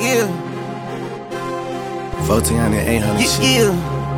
Yeah. 1400, 800 shit. Yeah.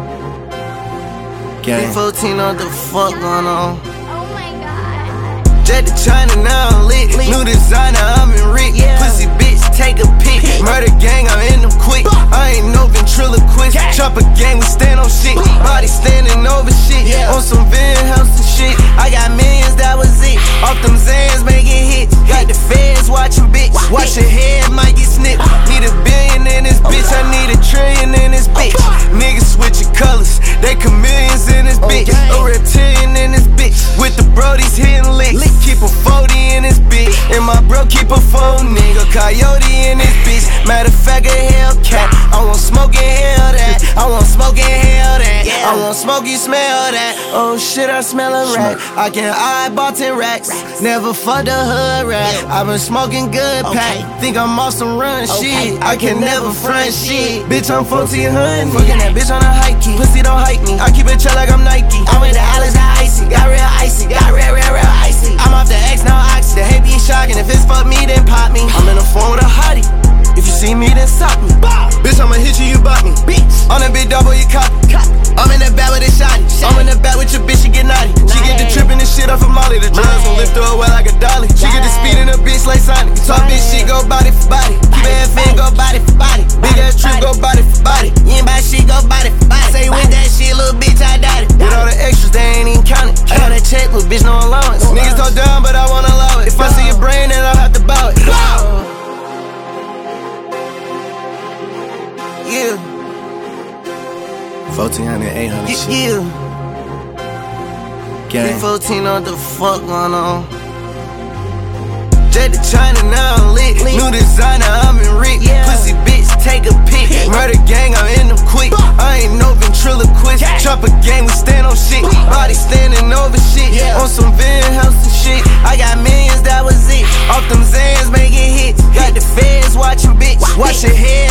Gang. 14 on the fuck going on. Oh my god. Jet to China, now I'm lit. New designer, I'm in Rick. Pussy bitch, take a pic. Murder gang, I'm in them quick. I ain't no ventriloquist. Chopper gang, we stand on shit. Body standing over shit. On some Van Helsing shit. I got millions, that was it. Off them Zans, making hits. Got the feds watching, bitch. Watch your head, might get snipped. Need $1 billion in this bitch. I need $1 trillion in this bitch. Niggas switching colors. They chameleons in this bitch. A reptilian in this bitch. With the brodies hitting licks. Keep a 40 in this bitch. And my bro keep a phone, nigga. Coyote in this bitch. Matter of fact, a Hellcat. I want smoke and hell that. I want smoke and hell that. I want smoke, you smell that. Oh shit, I smell a rat. I can eyeball 10 racks. Never fucked a hood rat. I been smoking good pack. Think I'm off some run shit. I can never front shit. Bitch, I'm 1400. Fucking that bitch on a high key. Pussy don't hike me. I keep it chill like I'm Nike. I went to Alex, got icy. Got real icy. Got real icy. I'm off the X, now oxy. The hate be shocking. If it's fuck me, then pop me. I'm in the phone with a hottie. If you see me, then sock me. Bitch, I'ma hit you, you bop me. On that big double, you copy. I'm in the back with a shotty. I'm in the back with your bitch, she get naughty. She get the trippin' and shit off of Molly. The drugs gon' lift her away like a dolly. She get the speed in the bitch like Sonic. Talk bitch shit, go body for body. Keep it FN, go body for body. Big ass trip, go body for body. You ain't buy shit, go body for body. Say with that shit, little bitch, I doubt it. With all the extras, they ain't even counted. I got that check, little bitch, no allowance. Niggas talk down, but I wanna allow it. If I see your brain, then I'll have to bow it. Yeah. 1400, 800 shit. Yeah. Gang. 14 on the fuck going on. Jet to China, now I'm lit. New designer, I'm in Rick. Pussy bitch, take a pic. Murder gang, I'm in them quick. I ain't no ventriloquist. Chopper gang, we stand on shit. Body standing over shit. On some Van Helsing shit. I got millions, that was it. Off them Zans, making hits. Got the feds watching, bitch. Watch your head.